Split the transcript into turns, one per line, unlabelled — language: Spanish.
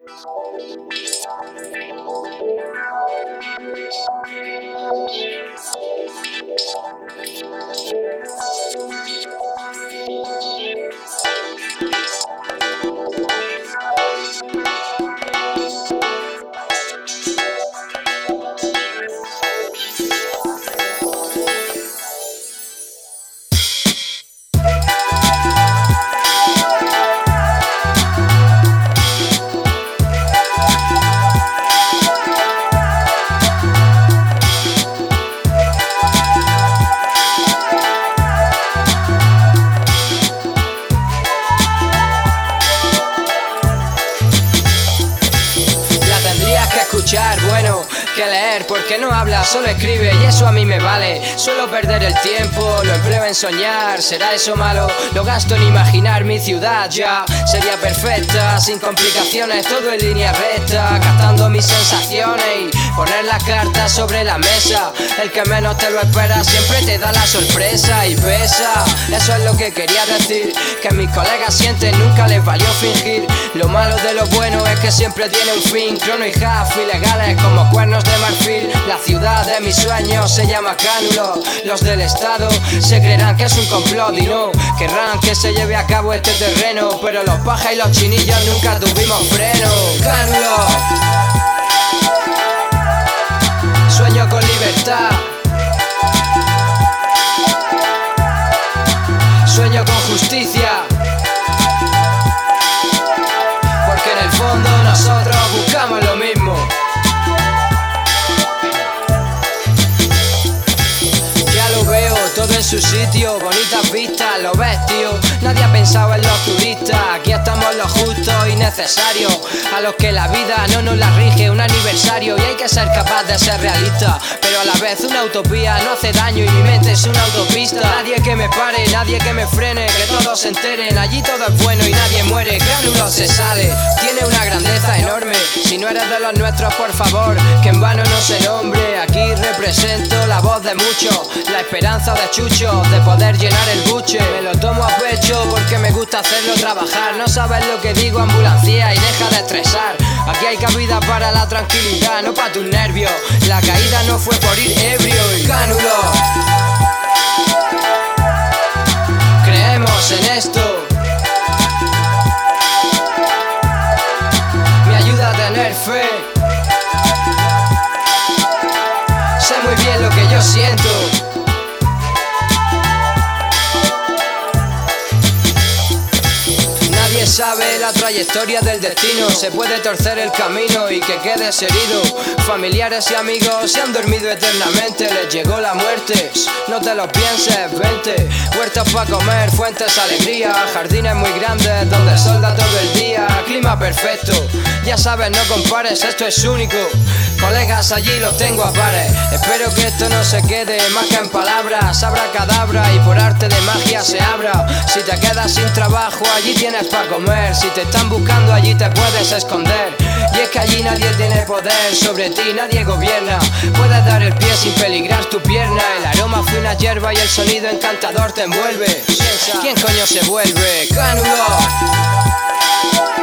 Bueno, que leer, porque no habla, solo escribe y eso a mí me vale. Suelo perder el tiempo, lo empleo en soñar. ¿Será eso malo? Lo gasto en imaginar mi ciudad ya. Sería perfecta, sin complicaciones, todo en línea recta, captando mis sensaciones y poner las cartas sobre la mesa. El que menos te lo espera siempre te da la sorpresa y pesa. Eso es lo que quería decir, que mis colegas sienten, nunca les valió fingir. Lo malo de lo bueno es que siempre tiene un fin. Crono y half ilegales como cuernos de marfil. La ciudad de mis sueños se llama Cánulo. Los del estado se creerán que es un complot y no querrán que se lleve a cabo este terreno, pero los pajas y los chinillos nunca tuvimos freno. Cánulo, sueño con libertad, sueño con justicia, porque en el fondo nosotros buscamos lo mismo. Ya lo veo todo en su sitio, bonitas vistas, lo ves tío. Nadie ha pensado en los turistas, aquí estamos los justos y necesarios, a los que la vida no nos la rige un aniversario. Y hay que ser capaz de ser realista, pero a la vez una utopía no hace daño y mi mente es una autopista. Nadie que me pare, nadie que me frene, que todos se enteren, allí todo es bueno y nadie muere. Cánulo se sale, tiene una grandeza enorme. Si no eres de los nuestros, por favor, que en vano no se nombre. Aquí represento la voz de muchos, la esperanza de Chucho, de poder llenar el buche. Me lo tomo a pecho porque me gusta hacerlo trabajar. No sabes lo que digo, ambulancia, y deja de estresar. Aquí hay cabida para la tranquilidad, no para tus nervios. La caída no fue por ir ebrio. Y Cánulo, creemos en esto, me ayuda a tener fe. Sé muy bien lo que yo siento. Nadie sabe la trayectoria del destino, se puede torcer el camino y que quedes herido. Familiares y amigos se han dormido eternamente, les llegó la muerte, no te lo pienses, vente. Huertos para comer, fuentes alegría, jardines muy grandes donde el sol da todo el día. Clima perfecto, ya sabes, no compares, esto es único. Colegas allí los tengo a pares, espero que esto no se quede más que en palabras. Habrá cadabra y por arte de magia se abra. Si te quedas sin trabajo, allí tienes para comer. Si te están buscando, allí te puedes esconder. Y es que allí nadie tiene poder sobre ti, nadie gobierna. Puedes dar el pie sin peligrar tu pierna. El aroma fue una hierba y el sonido encantador te envuelve. ¿Quién coño se vuelve? Cánulo.